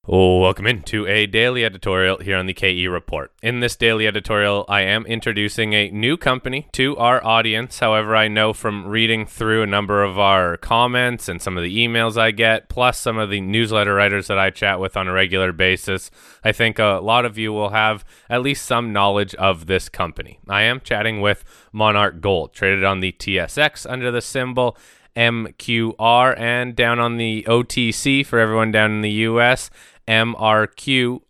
Welcome into a daily editorial here on the KE Report. In this daily editorial, I am introducing a new company to our audience. However, I know from reading through a number of our comments and some of the emails I get, plus some of the newsletter writers that I chat with on a regular basis, I think a lot of you will have at least some knowledge of this company. I am chatting with Monarch Gold, traded on the TSX under the symbol MQR, and down on the OTC for everyone down in the US, MRQRF.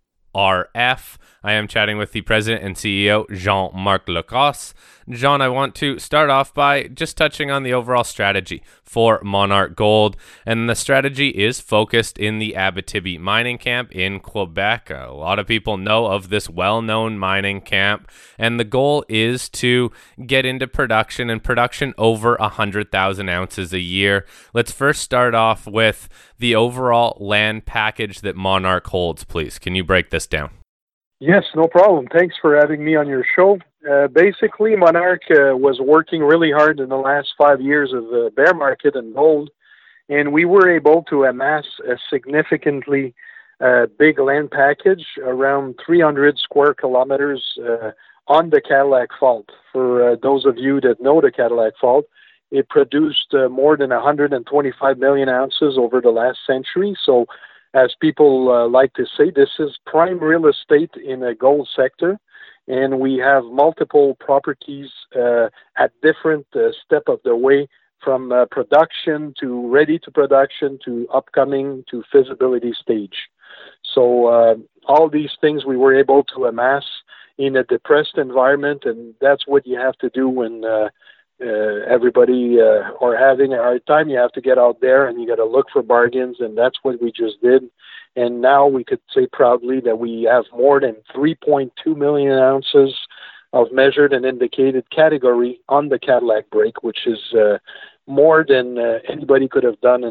I am chatting with the president and CEO, Jean-Marc Lacrosse. Jean, I want to start off by just touching on the overall strategy for Monarch Gold. And the strategy is focused in the Abitibi mining camp in Quebec. A lot of people know of this well-known mining camp. And the goal is to get into production, and production over 100,000 ounces a year. Let's first start off with the overall land package that Monarch holds, please. Can you break this down? Yes, no problem. Thanks for having me on your show. Basically, Monarch was working really hard in the last 5 years of the bear market in gold, and we were able to amass a significantly big land package, around 300 square kilometers on the Cadillac Fault. For those of you that know the Cadillac Fault, it produced more than 125 million ounces over the last century. So as people like to say, this is prime real estate in a gold sector, and we have multiple properties at different step of the way, from production to ready to production to upcoming to feasibility stage. So all these things we were able to amass in a depressed environment, and that's what you have to do when everybody are having a hard time. You have to get out there and you got to look for bargains, and that's what we just did. And now we could say proudly that we have more than 3.2 million ounces of measured and indicated category on the Cadillac break, which is more than anybody could have done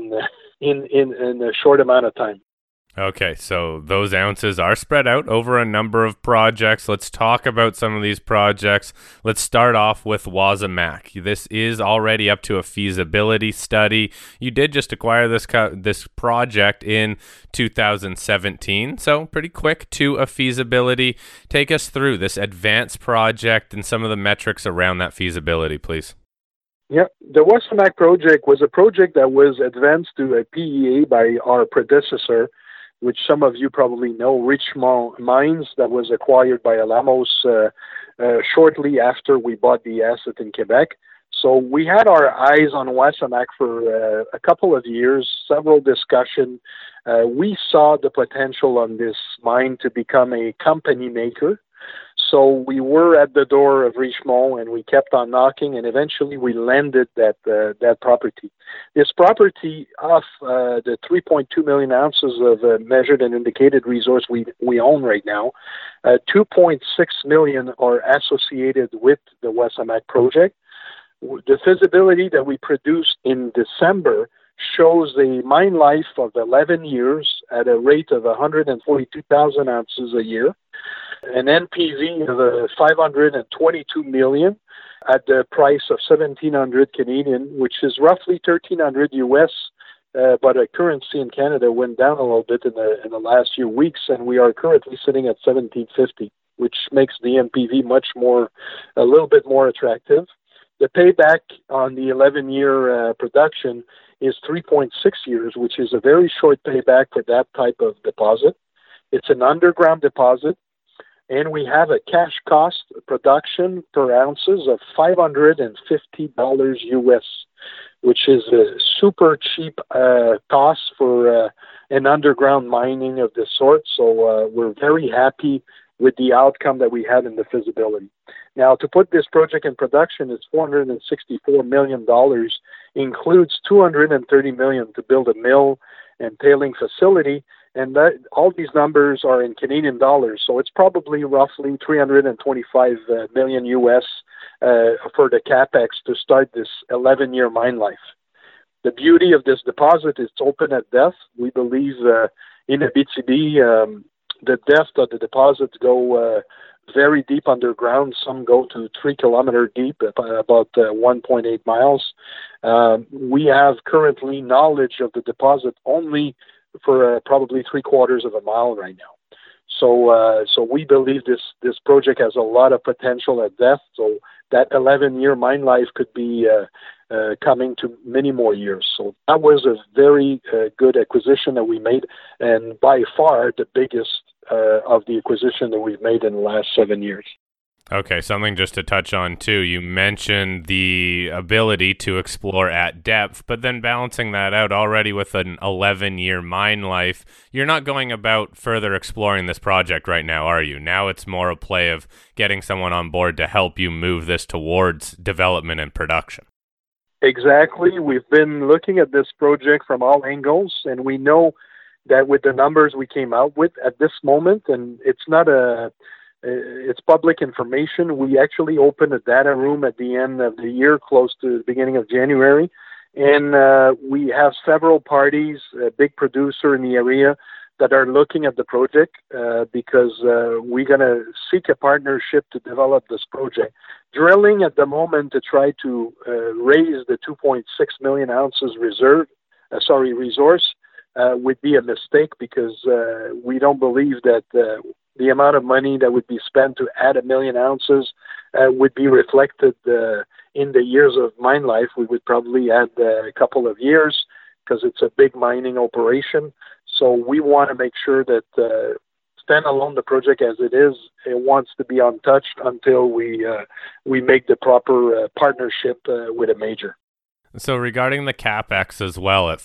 in a short amount of time. Okay, so those ounces are spread out over a number of projects. Let's talk about some of these projects. Let's start off with Wasamac. This is already up to a feasibility study. You did just acquire this project in 2017, so pretty quick to a feasibility. Take us through this advanced project and some of the metrics around that feasibility, please. Yeah, the Wasamac project was a project that was advanced to a PEA by our predecessor, which some of you probably know, Richmont Mines, that was acquired by Alamos shortly after we bought the asset in Quebec. So we had our eyes on Wasamac for a couple of years, several discussions. We saw the potential on this mine to become a company maker. So we were at the door of Richmont, and we kept on knocking, and eventually we landed that property. This property, off the 3.2 million ounces of measured and indicated resource we own right now, 2.6 million are associated with the Wasamac project. The feasibility that we produced in December shows a mine life of 11 years at a rate of 142,000 ounces a year, an NPV of 522 million at the price of 1,700 Canadian, which is roughly 1,300 US, but a currency in Canada went down a little bit in the last few weeks, and we are currently sitting at 1,750, which makes the NPV a little bit more attractive. The payback on the 11-year production is 3.6 years, which is a very short payback for that type of deposit. It's an underground deposit, and we have a cash cost production per ounces of $550 US, which is a super cheap cost for an underground mining of this sort. So we're very happy with the outcome that we had in the feasibility. Now, to put this project in production, it's $464 million, includes $230 million to build a mill and tailing facility, and all these numbers are in Canadian dollars, so it's probably roughly 325 million US for the capex to start this 11-year mine life. The beauty of this deposit is it's open at depth. We believe in Abitibi, the depth of the deposits go very deep underground. Some go to 3 kilometers deep, about 1.8 miles. We have currently knowledge of the deposit only for probably 3/4 of a mile right now. So we believe this project has a lot of potential at depth. So that 11-year mine life could be coming to many more years. So that was a very good acquisition that we made, and by far the biggest of the acquisition that we've made in the last 7 years. Okay, something just to touch on too. You mentioned the ability to explore at depth, but then balancing that out already with an 11-year mine life, you're not going about further exploring this project right now, are you? Now it's more a play of getting someone on board to help you move this towards development and production. Exactly. We've been looking at this project from all angles, and we know that with the numbers we came out with at this moment, and it's public information. We actually opened a data room at the end of the year, close to the beginning of January, and we have several parties, a big producer in the area, that are looking at the project because we're going to seek a partnership to develop this project. Drilling at the moment to try to raise the 2.6 million ounces resource would be a mistake because we don't believe that the amount of money that would be spent to add 1 million ounces would be reflected in the years of mine life. We would probably add a couple of years because it's a big mining operation. So we want to make sure that standalone, the project as it is, it wants to be untouched until we make the proper partnership with a major. So regarding the CapEx as well at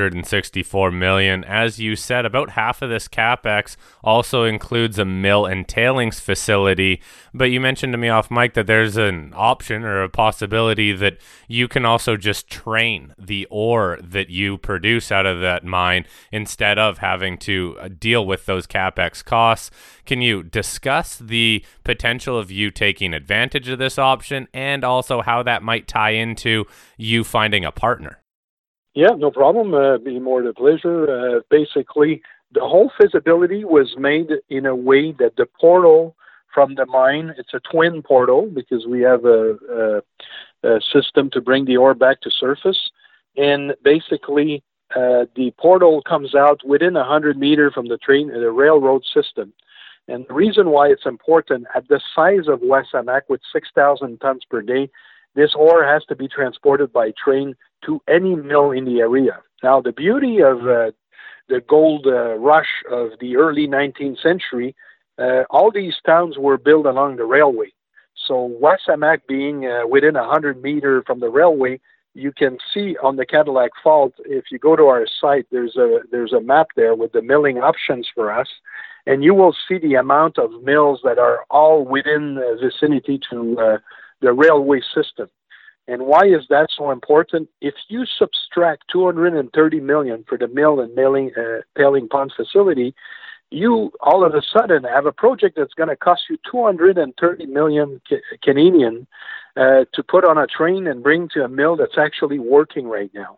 $464 million, as you said, about half of this CapEx also includes a mill and tailings facility. But you mentioned to me off mic that there's an option or a possibility that you can also just train the ore that you produce out of that mine instead of having to deal with those CapEx costs. Can you discuss the potential of you taking advantage of this option and also how that might tie into you finding a partner? Yeah, no problem. Be more than a pleasure. Basically, the whole feasibility was made in a way that the portal from the mine, it's a twin portal because we have a system to bring the ore back to surface. And basically, the portal comes out within 100 meters from the railroad system. And the reason why it's important, at the size of Wasamac with 6,000 tons per day, this ore has to be transported by train to any mill in the area. Now, the beauty of the gold rush of the early 19th century, all these towns were built along the railway. So Wasamac being within 100 meters from the railway, you can see on the Cadillac Fault, if you go to our site, there's a map there with the milling options for us. And you will see the amount of mills that are all within the vicinity to the railway system. And why is that so important? If you subtract $230 million for the mill and tailing pond facility, you all of a sudden have a project that's going to cost you $230 million Canadian to put on a train and bring to a mill that's actually working right now.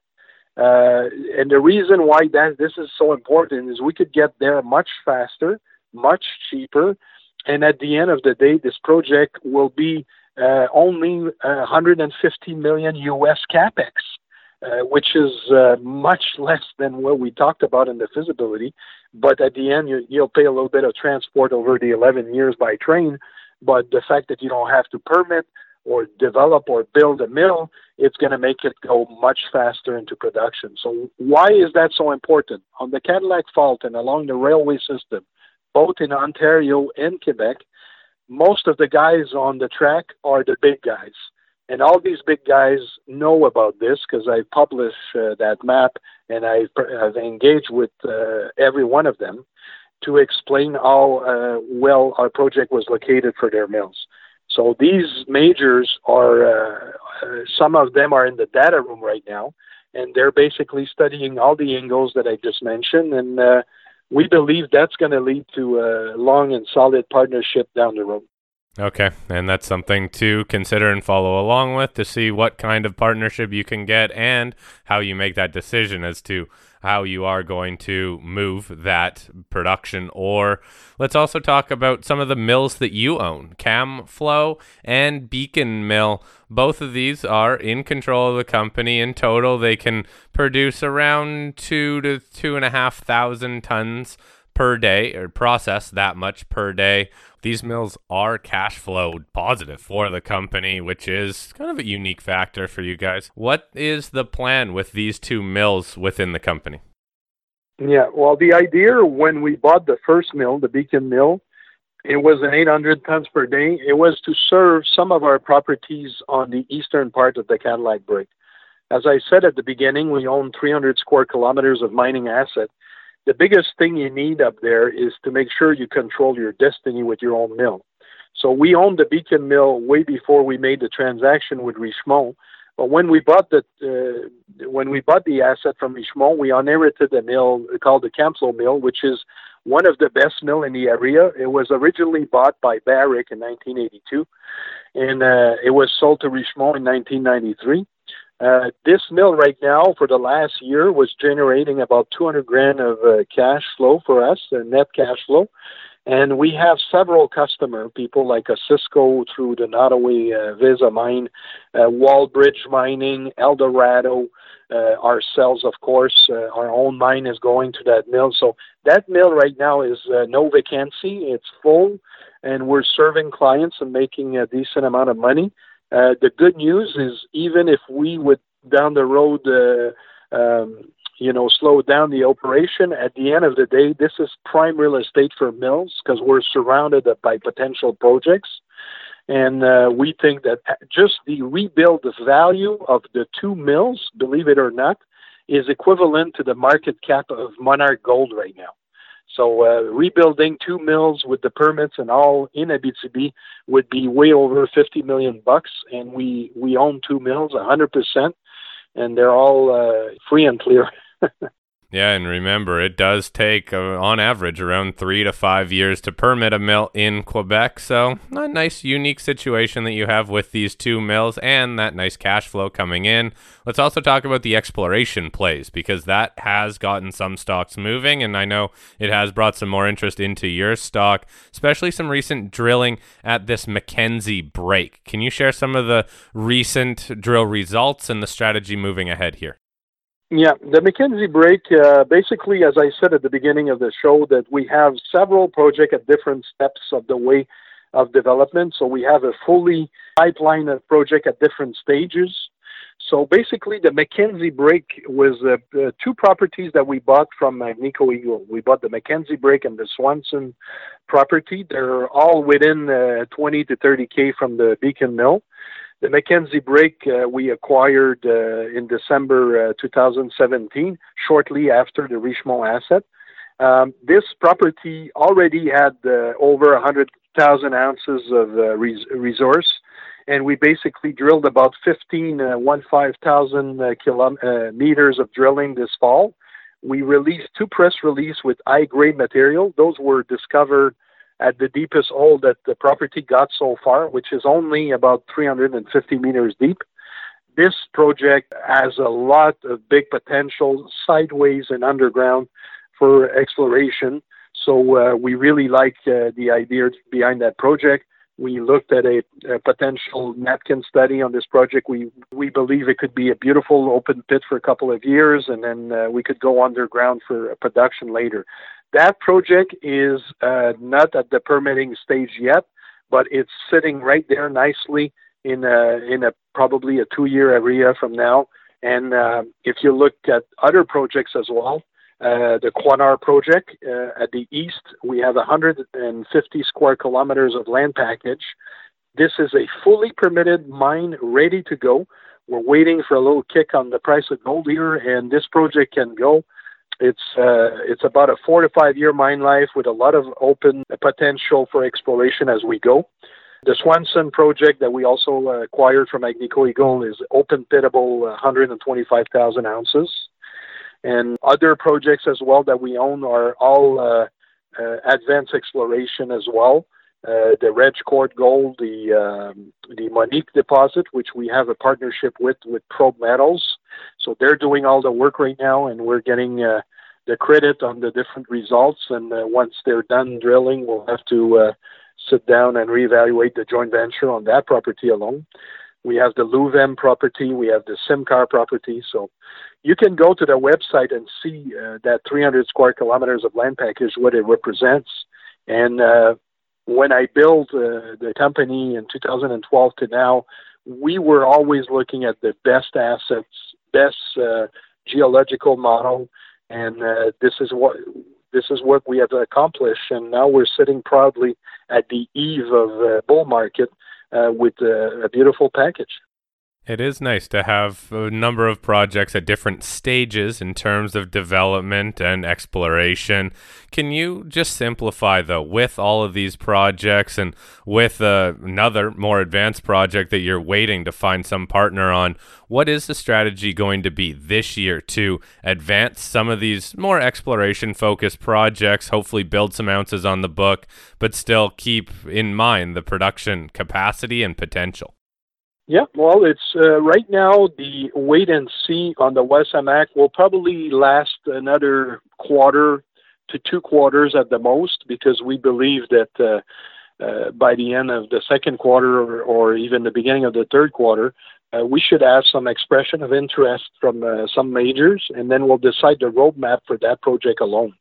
And the reason why this is so important is we could get there much faster, much cheaper, and at the end of the day, this project will be only $150 million US capex, which is much less than what we talked about in the feasibility. But at the end, you'll pay a little bit of transport over the 11 years by train. But the fact that you don't have to permit or develop or build a mill, it's going to make it go much faster into production. So why is that so important? On the Cadillac Fault and along the railway system, both in Ontario and Quebec, most of the guys on the track are the big guys. And all these big guys know about this because I published that map and I've engaged with every one of them to explain how well our project was located for their mills. So these majors are, some of them are in the data room right now, and they're basically studying all the angles that I just mentioned. And we believe that's going to lead to a long and solid partnership down the road. Okay, and that's something to consider and follow along with to see what kind of partnership you can get and how you make that decision as to how you are going to move that production ore. Let's also talk about some of the mills that you own, Camflo and Beacon Mill. Both of these are in control of the company. In total, they can produce around 2,000 to 2,500 tons per day, or process that much per day. These mills are cash flow positive for the company, which is kind of a unique factor for you guys. What is the plan with these two mills within the company? Yeah, well, the idea when we bought the first mill, the Beacon Mill, it was an 800 tons per day. It was to serve some of our properties on the eastern part of the Cadillac Break. As I said at the beginning, we own 300 square kilometers of mining asset. The biggest thing you need up there is to make sure you control your destiny with your own mill. So we owned the Beacon Mill way before we made the transaction with Richemont. But when we bought the asset from Richemont, we inherited a mill called the Camflo Mill, which is one of the best mill in the area. It was originally bought by Barrick in 1982, and it was sold to Richemont in 1993. This mill right now, for the last year, was generating about 200 grand of cash flow for us, net cash flow. And we have several customer people like a Cisco through the Nottoway Visa mine, Wallbridge Mining, Eldorado, ourselves, of course. Our own mine is going to that mill. So that mill right now is no vacancy. It's full, and we're serving clients and making a decent amount of money. The good news is even if we would down the road, slow down the operation, at the end of the day, this is prime real estate for mills because we're surrounded by potential projects. And we think that just the rebuild value of the two mills, believe it or not, is equivalent to the market cap of Monarch Gold right now. So rebuilding two mills with the permits and all in Abitibi would be way over $50 million, and we own two mills 100%, and they're all free and clear. Yeah, and remember, it does take, on average, around 3 to 5 years to permit a mill in Quebec. So a nice, unique situation that you have with these two mills and that nice cash flow coming in. Let's also talk about the exploration plays, because that has gotten some stocks moving, and I know it has brought some more interest into your stock, especially some recent drilling at this Mackenzie Break. Can you share some of the recent drill results and the strategy moving ahead here? Yeah, the Mackenzie Break, basically, as I said at the beginning of the show, that we have several projects at different steps of the way of development. So we have a fully pipeline of project at different stages. So basically, the Mackenzie Break was two properties that we bought from Agnico Eagle. We bought the Mackenzie Break and the Swanson property. They're all within 20 to 30K from the Beacon Mill. The Mackenzie Break we acquired in December 2017, shortly after the Richemont asset. This property already had over 100,000 ounces of resource, and we basically drilled about 15,000 meters of drilling this fall. We released two press releases with high-grade material. Those were discovered at the deepest hole that the property got so far, which is only about 350 meters deep. This project has a lot of big potential sideways and underground for exploration. So we really like the idea behind that project. We looked at a potential napkin study on this project. We believe it could be a beautiful open pit for a couple of years, and then we could go underground for production later. That project is not at the permitting stage yet, but it's sitting right there nicely in a probably a 2-year area from now. And if you look at other projects as well, the Quanar project at the east, we have 150 square kilometers of land package. This is a fully permitted mine ready to go. We're waiting for a little kick on the price of gold here, and this project can go. It's about a 4 to 5 year mine life with a lot of open potential for exploration as we go. The Swanson project that we also acquired from Agnico Eagle is open pitable, 125,000 ounces. And other projects as well that we own are all advanced exploration as well. the Reg Court Gold, the Monique deposit, which we have a partnership with Probe Metals. So they're doing all the work right now, and we're getting the credit on the different results. And once they're done drilling, we'll have to sit down and reevaluate the joint venture on that property alone. We have the Louvem property. We have the Simcar property. So you can go to the website and see that 300 square kilometers of land package, what it represents. And when I built the company in 2012 to now, we were always looking at the best assets, best geological model, and this is what we have accomplished. And now we're sitting proudly at the eve of a bull market with a beautiful package. It is nice to have a number of projects at different stages in terms of development and exploration. Can you just simplify, though, with all of these projects and with another more advanced project that you're waiting to find some partner on, what is the strategy going to be this year to advance some of these more exploration-focused projects, hopefully build some ounces on the book, but still keep in mind the production capacity and potential? Yeah, well, it's right now the wait and see on the Wasamac will probably last another quarter to 2 quarters at the most, because we believe that by the end of the second quarter or even the beginning of the third quarter, we should have some expression of interest from some majors, and then we'll decide the roadmap for that project alone.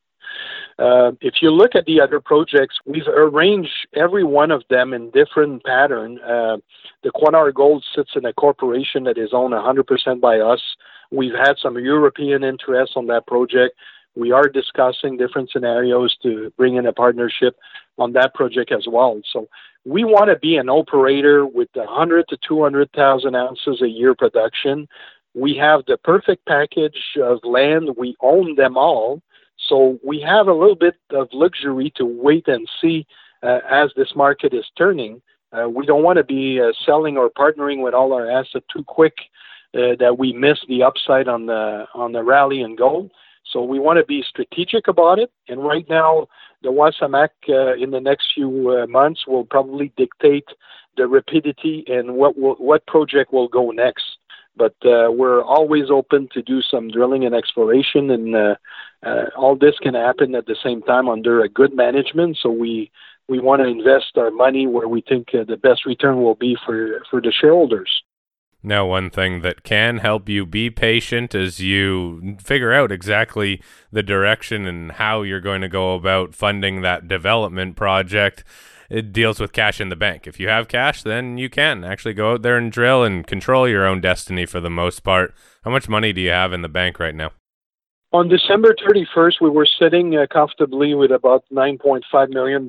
If you look at the other projects, we've arranged every one of them in different pattern. The Quannar Gold sits in a corporation that is owned 100% by us. We've had some European interest on that project. We are discussing different scenarios to bring in a partnership on that project as well. So we want to be an operator with 100 to 200,000 ounces a year production. We have the perfect package of land. We own them all. So we have a little bit of luxury to wait and see as this market is turning. We don't want to be selling or partnering with all our assets too quick that we miss the upside on the rally in gold. So we want to be strategic about it. And right now, the Wasamac in the next few months will probably dictate the rapidity and what project will go next. But we're always open to do some drilling and exploration, and all this can happen at the same time under a good management. So we want to invest our money where we think the best return will be for the shareholders. Now, one thing that can help you be patient as you figure out exactly the direction and how you're going to go about funding that development project, it deals with cash in the bank. If you have cash, then you can actually go out there and drill and control your own destiny for the most part. How much money do you have in the bank right now? On December 31st, we were sitting comfortably with about $9.5 million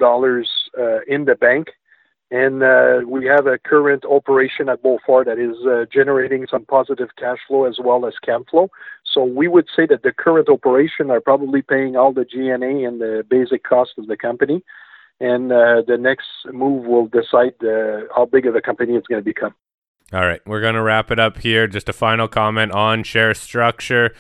in the bank. And we have a current operation at Beaufort that is generating some positive cash flow as well as camp flow. So we would say that the current operation are probably paying all the G&A and the basic cost of the company. And the next move will decide how big of a company it's going to become. All right, we're going to wrap it up here. Just a final comment on share structure.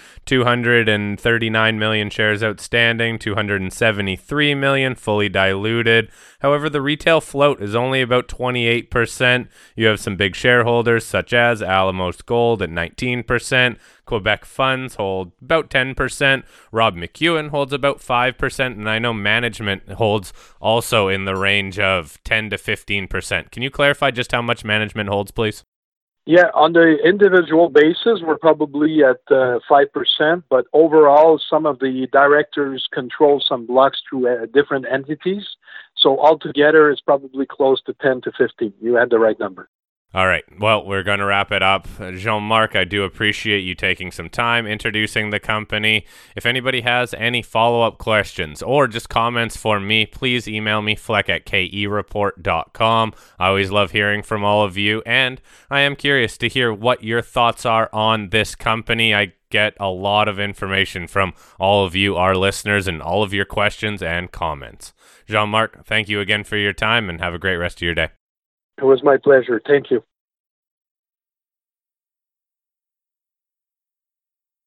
239 million shares outstanding, 273 million fully diluted. However, the retail float is only about 28%. You have some big shareholders such as Alamos Gold at 19%. Quebec Funds hold about 10%. Rob McEwen holds about 5%. And I know management holds also in the range of 10 to 15%. Can you clarify just how much management holds, please? Yeah, on the individual basis, we're probably at 5%, but overall, some of the directors control some blocks through different entities. So altogether, it's probably close to 10 to 15. You had the right number. All right. Well, we're going to wrap it up. Jean-Marc, I do appreciate you taking some time introducing the company. If anybody has any follow-up questions or just comments for me, please email me, fleck@kereport.com. I always love hearing from all of you, and I am curious to hear what your thoughts are on this company. I get a lot of information from all of you, our listeners, and all of your questions and comments. Jean-Marc, thank you again for your time, and have a great rest of your day. It was my pleasure. Thank you.